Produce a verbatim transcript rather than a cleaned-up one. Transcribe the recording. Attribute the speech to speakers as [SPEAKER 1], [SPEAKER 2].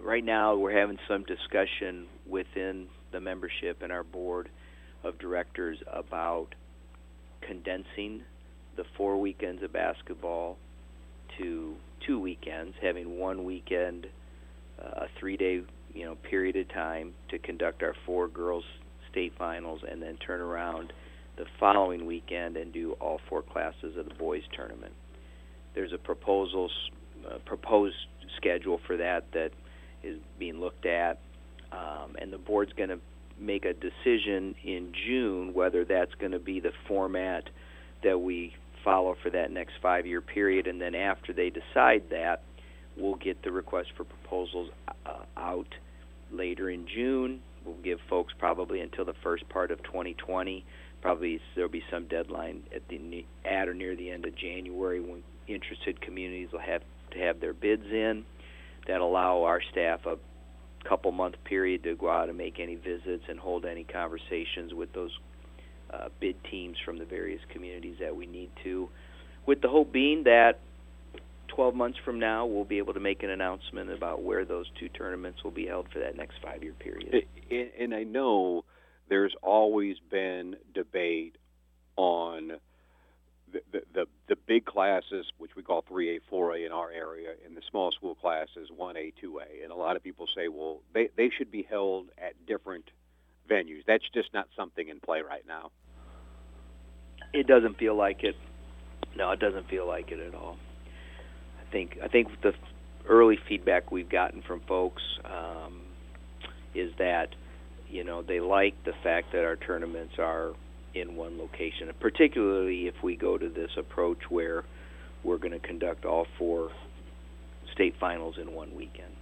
[SPEAKER 1] right now we're having some discussion within the membership and our board of directors about condensing the four weekends of basketball to two weekends, having one weekend, uh, a three-day you know period of time to conduct our four girls state finals, and then turn around the following weekend and do all four classes of the boys tournament. There's a proposal, uh, proposed schedule for that that is being looked at, um, and the board's going to make a decision in June whether that's going to be the format that we follow for that next five-year period, and then after they decide that, we'll get the request for proposals uh, out later in June. We'll give folks probably until the first part of twenty twenty. Probably there'll be some deadline at the at or near the end of January when interested communities will have to have their bids in. That'll allow our staff a couple month period to go out and make any visits and hold any conversations with those uh, bid teams from the various communities that we need to, with the hope being that twelve months from now we'll be able to make an announcement about where those two tournaments will be held for that next five-year period.
[SPEAKER 2] And I know there's always been debate on the, the, the, the big classes, which we call three A, four A in our area, and the small school classes, one A, two A. And a lot of people say, well, they, they should be held at different venues. That's just not something in play right now.
[SPEAKER 1] It doesn't feel like it. No, it doesn't feel like it at all. I think I think the early feedback we've gotten from folks um, is that, you know, they like the fact that our tournaments are in one location, particularly if we go to this approach where we're going to conduct all four state finals in one weekend.